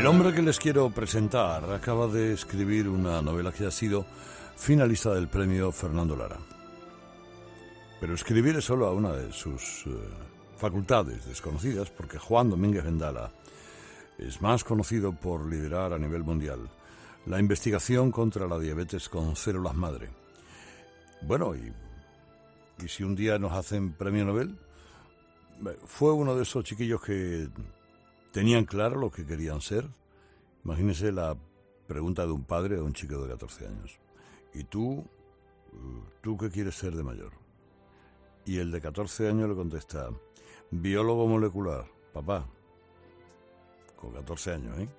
El hombre que les quiero presentar acaba de escribir una novela que ha sido finalista del premio Fernando Lara. Pero escribir es solo una de sus facultades desconocidas, porque Juan Domínguez Vendala es más conocido por liderar a nivel mundial la investigación contra la diabetes con células madre. Bueno, y si un día nos hacen premio Nobel, fue uno de esos chiquillos que tenían claro lo que querían ser. Imagínese la pregunta de un padre a un chico de 14 años. ¿Y tú qué quieres ser de mayor? Y el de 14 años le contesta, biólogo molecular, papá. Con 14 años, ¿eh?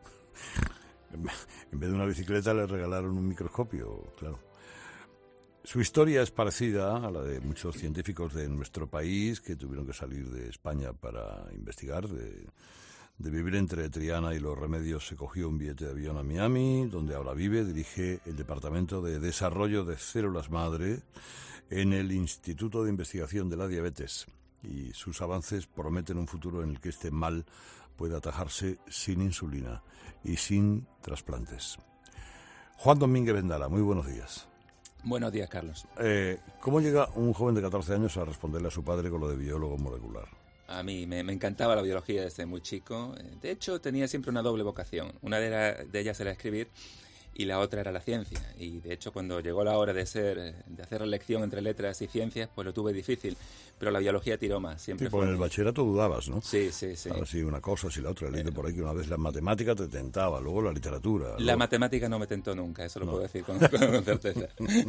En vez de una bicicleta le regalaron un microscopio, claro. Su historia es parecida a la de muchos científicos de nuestro país que tuvieron que salir de España para investigar. De vivir entre Triana y Los Remedios se cogió un billete de avión a Miami, donde ahora vive, dirige el Departamento de Desarrollo de Células Madre en el Instituto de Investigación de la Diabetes. Y sus avances prometen un futuro en el que este mal puede atajarse sin insulina y sin trasplantes. Juan Domínguez Vendala, muy buenos días. Buenos días, Carlos. ¿Cómo llega un joven de 14 años a responderle a su padre con lo de biólogo molecular? A mí me encantaba la biología desde muy chico. De hecho, tenía siempre una doble vocación. Una de ellas era escribir y la otra era la ciencia. Y de hecho, cuando llegó la hora de hacer la elección entre letras y ciencias, pues lo tuve difícil. Pero la biología tiró más. Siempre sí, porque en el bachillerato dudabas, ¿no? Sí. Ahora sí, una cosa, si la otra. He leído por ahí que una vez la matemática te tentaba, luego la literatura. La matemática no me tentó nunca, eso lo puedo decir con certeza.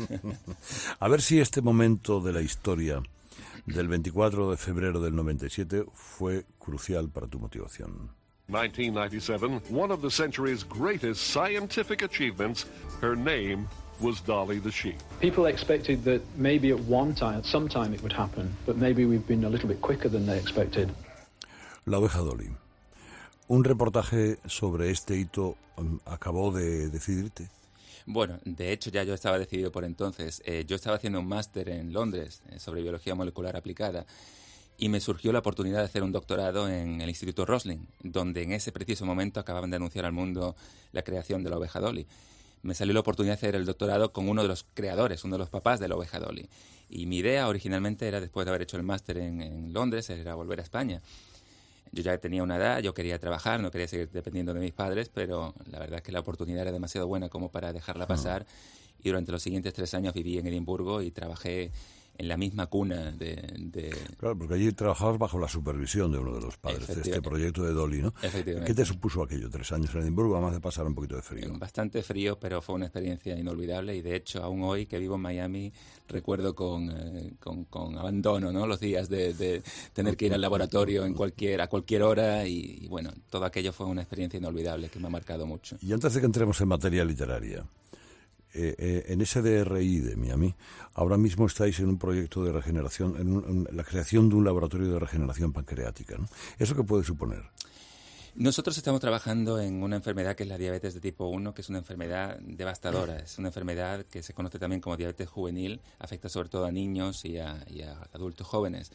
A ver si este momento de la historia del 24 de febrero del 97 fue crucial para tu motivación. 1997, one of the century's greatest scientific achievements, her name was Dolly the sheep. People expected that maybe at some time it would happen, but maybe we've been a little bit quicker than they expected. La oveja Dolly. ¿Un reportaje sobre este hito acabó de decidirte? Bueno, de hecho ya yo estaba decidido por entonces. Yo estaba haciendo un máster en Londres sobre biología molecular aplicada y me surgió la oportunidad de hacer un doctorado en el Instituto Roslin, donde en ese preciso momento acababan de anunciar al mundo la creación de la oveja Dolly. Me salió la oportunidad de hacer el doctorado con uno de los creadores, uno de los papás de la oveja Dolly. Y mi idea originalmente era, después de haber hecho el máster en Londres, era volver a España. Yo ya tenía una edad, yo quería trabajar, no quería seguir dependiendo de mis padres, pero la verdad es que la oportunidad era demasiado buena como para dejarla pasar. Y durante los siguientes 3 años viví en Edimburgo y trabajé en la misma cuna de... Claro, porque allí trabajabas bajo la supervisión de uno de los padres de este proyecto de Dolly, ¿no? Efectivamente. ¿Qué te supuso aquello, 3 años en Edimburgo, además de pasar un poquito de frío? Bastante frío, pero fue una experiencia inolvidable y de hecho aún hoy que vivo en Miami recuerdo con abandono, ¿no? Los días de tener que ir al laboratorio a cualquier hora y bueno, todo aquello fue una experiencia inolvidable que me ha marcado mucho. Y antes de que entremos en materia literaria, en ese DRI de Miami, ahora mismo estáis en un proyecto de regeneración, en la creación de un laboratorio de regeneración pancreática, ¿no? ¿Eso qué puede suponer? Nosotros estamos trabajando en una enfermedad que es la diabetes de tipo 1, que es una enfermedad devastadora. Es una enfermedad que se conoce también como diabetes juvenil, afecta sobre todo a niños y a adultos jóvenes.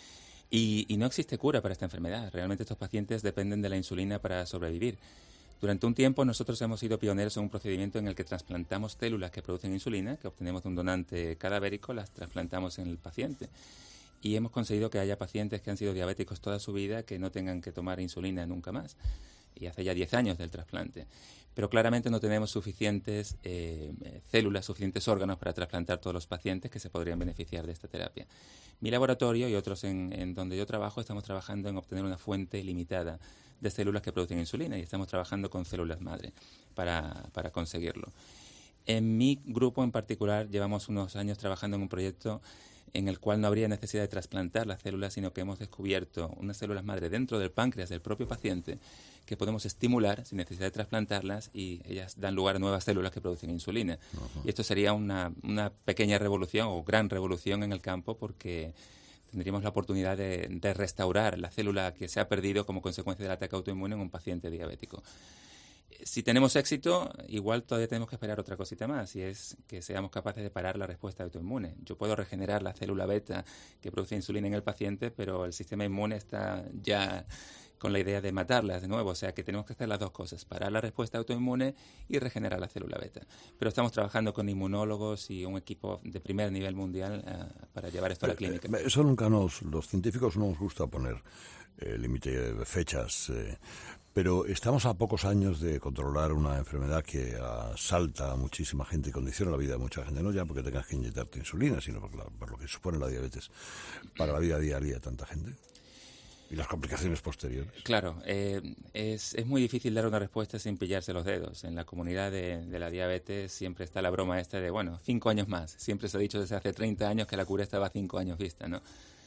Y no existe cura para esta enfermedad. Realmente estos pacientes dependen de la insulina para sobrevivir. Durante un tiempo nosotros hemos sido pioneros en un procedimiento en el que trasplantamos células que producen insulina, que obtenemos de un donante cadavérico, las trasplantamos en el paciente. Y hemos conseguido que haya pacientes que han sido diabéticos toda su vida que no tengan que tomar insulina nunca más. Y hace ya 10 años del trasplante. Pero claramente no tenemos suficientes células, suficientes órganos para trasplantar todos los pacientes que se podrían beneficiar de esta terapia. Mi laboratorio y otros en donde yo trabajo estamos trabajando en obtener una fuente limitada de células que producen insulina y estamos trabajando con células madre para conseguirlo. En mi grupo en particular llevamos unos años trabajando en un proyecto en el cual no habría necesidad de trasplantar las células, sino que hemos descubierto unas células madre dentro del páncreas del propio paciente que podemos estimular sin necesidad de trasplantarlas y ellas dan lugar a nuevas células que producen insulina. Y esto sería una pequeña revolución o gran revolución en el campo porque tendríamos la oportunidad de restaurar la célula que se ha perdido como consecuencia del ataque autoinmune en un paciente diabético. Si tenemos éxito, igual todavía tenemos que esperar otra cosita más, y es que seamos capaces de parar la respuesta autoinmune. Yo puedo regenerar la célula beta que produce insulina en el paciente, pero el sistema inmune está ya con la idea de matarlas de nuevo. O sea que tenemos que hacer las dos cosas, parar la respuesta autoinmune y regenerar la célula beta. Pero estamos trabajando con inmunólogos y un equipo de primer nivel mundial para llevar esto a la clínica. Eso nunca los científicos no nos gusta poner límite de fechas, pero estamos a pocos años de controlar una enfermedad que asalta a muchísima gente y condiciona la vida de mucha gente, no ya porque tengas que inyectarte insulina, sino por lo que supone la diabetes para la vida diaria de tanta gente. Y las complicaciones posteriores. Claro, es muy difícil dar una respuesta sin pillarse los dedos. En la comunidad de la diabetes siempre está la broma esta de, 5 años más. Siempre se ha dicho desde hace 30 años que la cura estaba a 5 años vista, ¿no?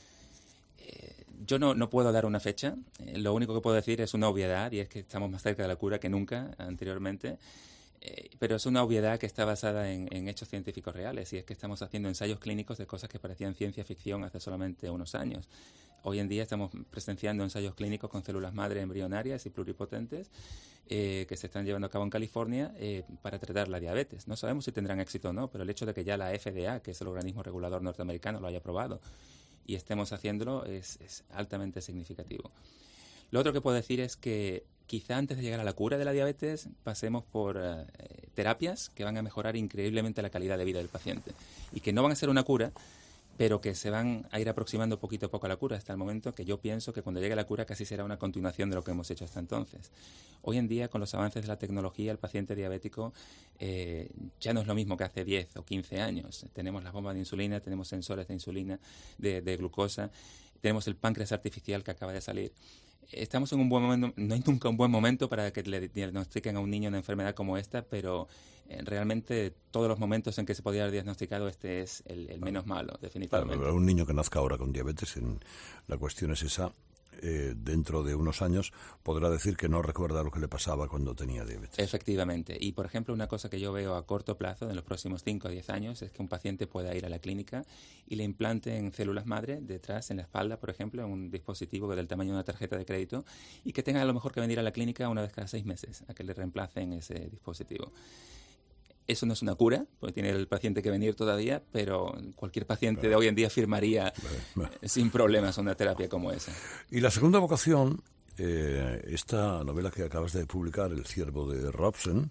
Yo no puedo dar una fecha. Lo único que puedo decir es una obviedad, y es que estamos más cerca de la cura que nunca anteriormente. Pero es una obviedad que está basada en hechos científicos reales, y es que estamos haciendo ensayos clínicos de cosas que parecían ciencia ficción hace solamente unos años. Hoy en día estamos presenciando ensayos clínicos con células madre embrionarias y pluripotentes que se están llevando a cabo en California para tratar la diabetes. No sabemos si tendrán éxito o no, pero el hecho de que ya la FDA, que es el organismo regulador norteamericano, lo haya aprobado y estemos haciéndolo es altamente significativo. Lo otro que puedo decir es que quizá antes de llegar a la cura de la diabetes pasemos por terapias que van a mejorar increíblemente la calidad de vida del paciente y que no van a ser una cura, pero que se van a ir aproximando poquito a poco a la cura, hasta el momento que yo pienso que cuando llegue la cura casi será una continuación de lo que hemos hecho hasta entonces. Hoy en día, con los avances de la tecnología, el paciente diabético ya no es lo mismo que hace 10 o 15 años. Tenemos las bombas de insulina, tenemos sensores de insulina, de glucosa, tenemos el páncreas artificial que acaba de salir. Estamos en un buen momento, no hay nunca un buen momento para que le diagnostiquen a un niño una enfermedad como esta, pero realmente todos los momentos en que se podía haber diagnosticado este es el menos malo, definitivamente. Claro, un niño que nazca ahora con diabetes, la cuestión es esa, dentro de unos años podrá decir que no recuerda lo que le pasaba cuando tenía diabetes. Efectivamente. Y, por ejemplo, una cosa que yo veo a corto plazo, en los próximos 5 o 10 años, es que un paciente pueda ir a la clínica y le implanten células madre detrás, en la espalda, por ejemplo, en un dispositivo del tamaño de una tarjeta de crédito, y que tenga a lo mejor que venir a la clínica una vez cada 6 meses a que le reemplacen ese dispositivo. Eso no es una cura, porque tiene el paciente que venir todavía, pero cualquier paciente de hoy en día firmaría sin problemas una terapia como esa. Y la segunda vocación, esta novela que acabas de publicar, El ciervo de Robson,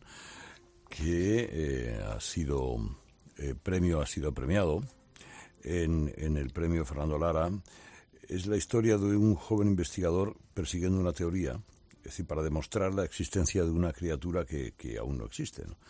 que ha sido premiado en el premio Fernando Lara, es la historia de un joven investigador persiguiendo una teoría, es decir, para demostrar la existencia de una criatura que aún no existe, ¿no?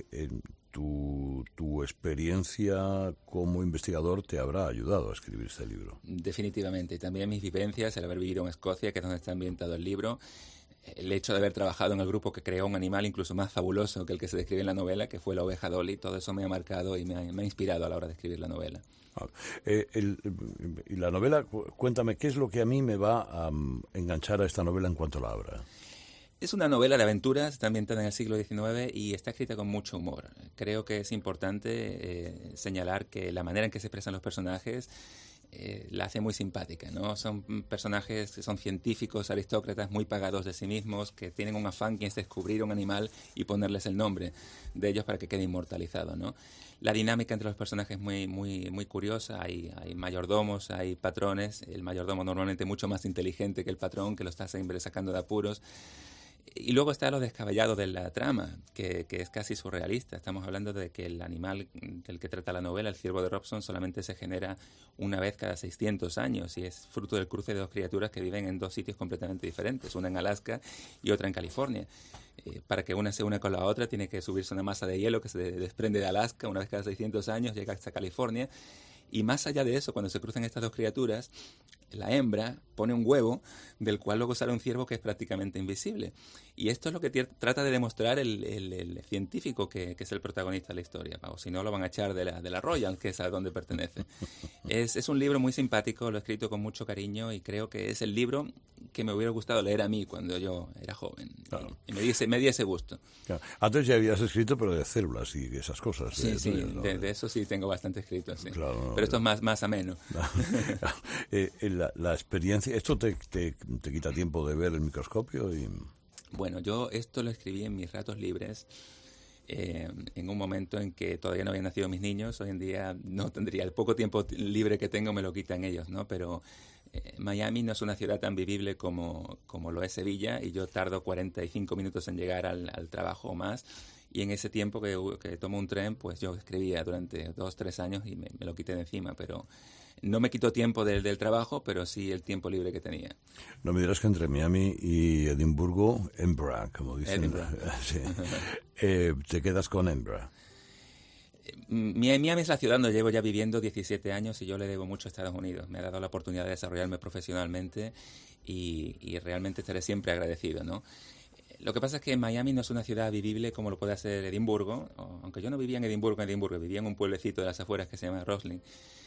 Tu experiencia como investigador te habrá ayudado a escribir este libro. Definitivamente. Y también mis vivencias, el haber vivido en Escocia, que es donde está ambientado el libro, el hecho de haber trabajado en el grupo que creó un animal incluso más fabuloso que el que se describe en la novela, que fue la oveja Dolly, todo eso me ha marcado y me ha inspirado a la hora de escribir la novela. Y la novela, cuéntame, ¿qué es lo que a mí me va a enganchar a esta novela en cuanto la abra? Es una novela de aventuras, está ambientada en el siglo XIX y está escrita con mucho humor. Creo que es importante señalar que la manera en que se expresan los personajes la hace muy simpática, ¿no? Son personajes que son científicos, aristócratas, muy pagados de sí mismos, que tienen un afán que es descubrir un animal y ponerles el nombre de ellos para que quede inmortalizado, ¿no? La dinámica entre los personajes es muy curiosa. Hay mayordomos, hay patrones. El mayordomo normalmente mucho más inteligente que el patrón, que lo está siempre sacando de apuros. Y luego está lo descabellado de la trama, que es casi surrealista. Estamos hablando de que el animal del que trata la novela, el ciervo de Robson, solamente se genera una vez cada 600 años y es fruto del cruce de dos criaturas que viven en dos sitios completamente diferentes, una en Alaska y otra en California. Para que una se una con la otra tiene que subirse una masa de hielo que se desprende de Alaska una vez cada 600 años, llega hasta California. Y más allá de eso, cuando se cruzan estas dos criaturas, la hembra pone un huevo del cual luego sale un ciervo que es prácticamente invisible. Y esto es lo que trata de demostrar el científico que es el protagonista de la historia. O si no, lo van a echar de la Royal, que es a donde pertenece. Es un libro muy simpático, lo he escrito con mucho cariño y creo que es el libro que me hubiera gustado leer a mí cuando yo era joven. Claro. Y me di ese gusto. Claro. Antes ya habías escrito, pero de células y esas cosas. Sí, ¿no? de eso sí tengo bastante escrito. Sí. Claro, pero esto es más ameno. La experiencia, ¿esto te quita tiempo de ver el microscopio? Bueno, yo esto lo escribí en mis ratos libres, en un momento en que todavía no habían nacido mis niños. Hoy en día no tendría, el poco tiempo libre que tengo me lo quitan ellos, ¿no? Pero Miami no es una ciudad tan vivible como lo es Sevilla, y yo tardo 45 minutos en llegar al trabajo o más. Y en ese tiempo que tomo un tren, pues yo escribía durante 2-3 años y me lo quité de encima. Pero no me quitó tiempo del trabajo, pero sí el tiempo libre que tenía. No me dirás que entre Miami y Edimburgo, Edinburgh, como dicen. Edinburgh. Sí. Te quedas con Edinburgh. Miami es la ciudad donde llevo ya viviendo 17 años y yo le debo mucho a Estados Unidos. Me ha dado la oportunidad de desarrollarme profesionalmente y realmente estaré siempre agradecido, ¿no? Lo que pasa es que Miami no es una ciudad vivible como lo puede ser Edimburgo, aunque yo no vivía en Edimburgo, vivía en un pueblecito de las afueras que se llama Roslyn,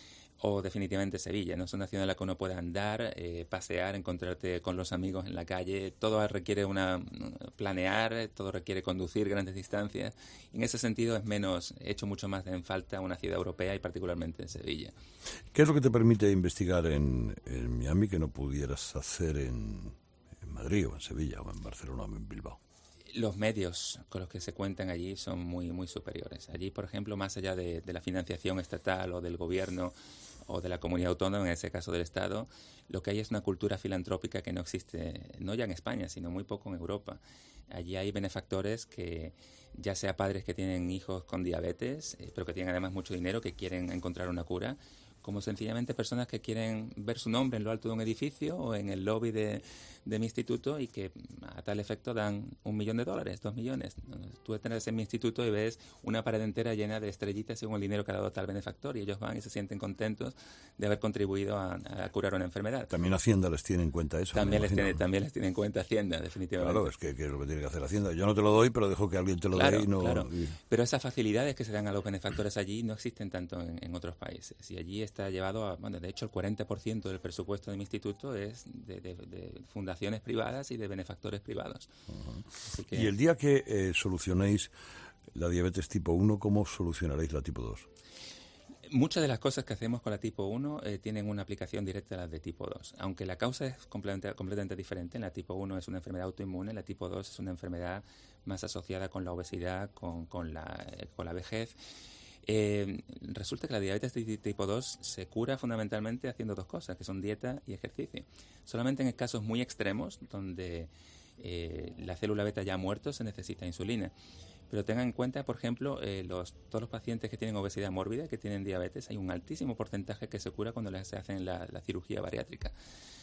o definitivamente Sevilla. No es una ciudad en la que uno puede andar, pasear, encontrarte con los amigos en la calle. Todo requiere planear, todo requiere conducir grandes distancias. En ese sentido echo mucho más en falta una ciudad europea y particularmente en Sevilla. ¿Qué es lo que te permite investigar en Miami que no pudieras hacer en Madrid o en Sevilla o en Barcelona o en Bilbao? Los medios con los que se cuentan allí son muy, muy superiores. Allí, por ejemplo, más allá de la financiación estatal o del gobierno o de la comunidad autónoma, en ese caso del Estado, lo que hay es una cultura filantrópica que no existe, no ya en España, sino muy poco en Europa. Allí hay benefactores que, ya sea padres que tienen hijos con diabetes, pero que tienen además mucho dinero, que quieren encontrar una cura, como sencillamente personas que quieren ver su nombre en lo alto de un edificio o en el lobby de mi instituto y que a tal efecto dan $1 millón, $2 millones. Tú entras en mi instituto y ves una pared entera llena de estrellitas según el dinero que ha dado tal benefactor, y ellos van y se sienten contentos de haber contribuido a curar una enfermedad. También Hacienda les tiene en cuenta eso. También les tiene en cuenta Hacienda, definitivamente. Claro, es que es lo que tiene que hacer Hacienda. Yo no te lo doy, pero dejo que alguien te lo dé y no... Claro. Pero esas facilidades que se dan a los benefactores allí no existen tanto en otros países. Y allí está llevado a... Bueno, de hecho, el 40% del presupuesto de mi instituto es de fundaciones privadas y de benefactores privados. Uh-huh. Así que... Y el día que solucionéis la diabetes tipo 1, ¿cómo solucionaréis la tipo 2? Muchas de las cosas que hacemos con la tipo 1 tienen una aplicación directa a las de tipo 2. Aunque la causa es completamente diferente. En la tipo 1 es una enfermedad autoinmune, la tipo 2 es una enfermedad más asociada con la obesidad, con la vejez. Resulta que la diabetes de tipo 2 se cura fundamentalmente haciendo dos cosas, que son dieta y ejercicio. Solamente en casos muy extremos, donde la célula beta ya ha muerto, se necesita insulina. Pero tengan en cuenta, por ejemplo, todos los pacientes que tienen obesidad mórbida, que tienen diabetes, hay un altísimo porcentaje que se cura cuando se hacen la cirugía bariátrica.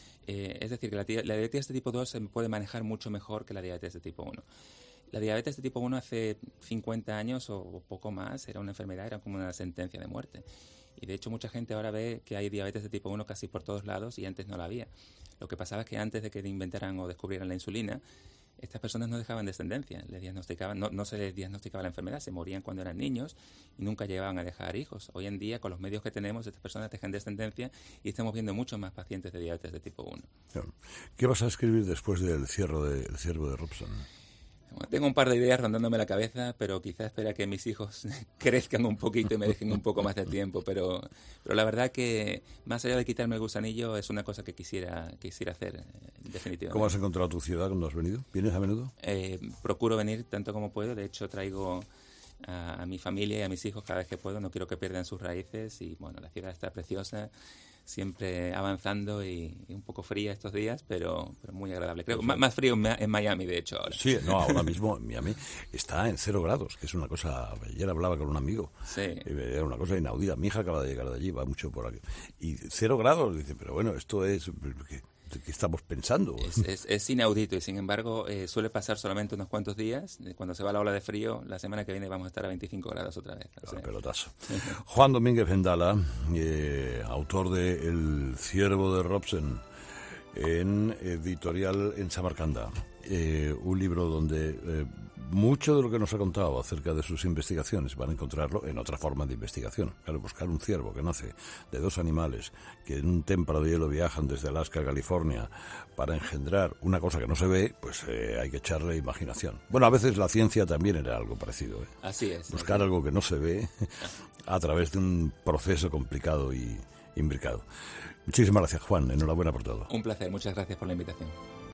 Es decir, que la diabetes de tipo 2 se puede manejar mucho mejor que la diabetes de tipo 1. La diabetes de tipo 1 hace 50 años o poco más era una enfermedad, era como una sentencia de muerte. Y de hecho mucha gente ahora ve que hay diabetes de tipo 1 casi por todos lados y antes no la había. Lo que pasaba es que antes de que inventaran o descubrieran la insulina, estas personas no dejaban descendencia, no se les diagnosticaba la enfermedad, se morían cuando eran niños y nunca llegaban a dejar hijos. Hoy en día, con los medios que tenemos, estas personas dejan descendencia y estamos viendo muchos más pacientes de diabetes de tipo 1. ¿Qué vas a escribir después del Ciervo de Robson? Bueno, tengo un par de ideas rondándome la cabeza, pero quizás espera que mis hijos crezcan un poquito y me dejen un poco más de tiempo. Pero la verdad que, más allá de quitarme el gusanillo, es una cosa que quisiera hacer, definitivamente. ¿Cómo has encontrado tu ciudad cuando has venido? ¿Vienes a menudo? Procuro venir tanto como puedo. De hecho, traigo a mi familia y a mis hijos cada vez que puedo. No quiero que pierdan sus raíces. Y bueno, la ciudad está preciosa, siempre avanzando y un poco fría estos días, pero muy agradable. Creo más frío en Miami, de hecho, ahora. Sí, no, ahora mismo en Miami está en 0 grados, que es una cosa... Ayer hablaba con un amigo, sí. Era una cosa inaudita. Mi hija acaba de llegar de allí, va mucho por aquí. Y 0 grados, dice, pero bueno, esto es... ¿Qué estamos pensando? Es inaudito y sin embargo suele pasar solamente unos cuantos días. Cuando se va la ola de frío, la semana que viene vamos a estar a 25 grados otra vez. Pelotazo. Juan Domínguez Vendala, autor de El Ciervo de Robson, en editorial en Samarcanda. Un libro donde mucho de lo que nos ha contado acerca de sus investigaciones van a encontrarlo en otra forma de investigación. Claro, buscar un ciervo que nace de 2 animales que en un témpano de hielo viajan desde Alaska a California para engendrar una cosa que no se ve, pues hay que echarle imaginación. Bueno, a veces la ciencia también era algo parecido. Así es. Buscar algo que no se ve a través de un proceso complicado y imbricado. Muchísimas gracias, Juan. Enhorabuena por todo. Un placer. Muchas gracias por la invitación.